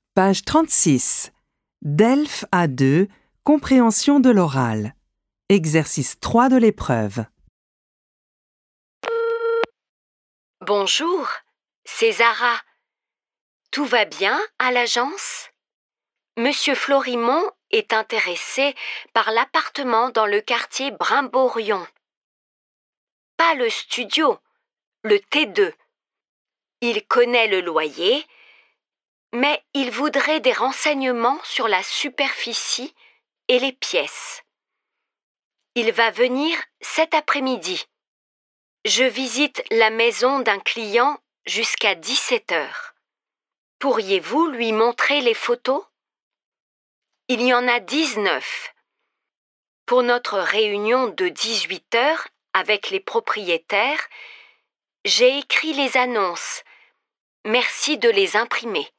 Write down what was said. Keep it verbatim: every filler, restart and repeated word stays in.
Page trente-six. Delphes A deux, compréhension de l'oral. Exercice trois de l'épreuve. Bonjour, c'est Zara. Tout va bien à l'agence? Monsieur Florimond est intéressé par l'appartement dans le quartier Brimborion. Pas le studio, le T deux. Il connaît le loyer, mais il voudrait des renseignements sur la superficie et les pièces. Il va venir cet après-midi. Je visite la maison d'un client jusqu'à dix-sept heures. Pourriez-vous lui montrer les photos? Il y en a dix-neuf. Pour notre réunion de dix-huit heures avec les propriétaires, j'ai écrit les annonces. Merci de les imprimer.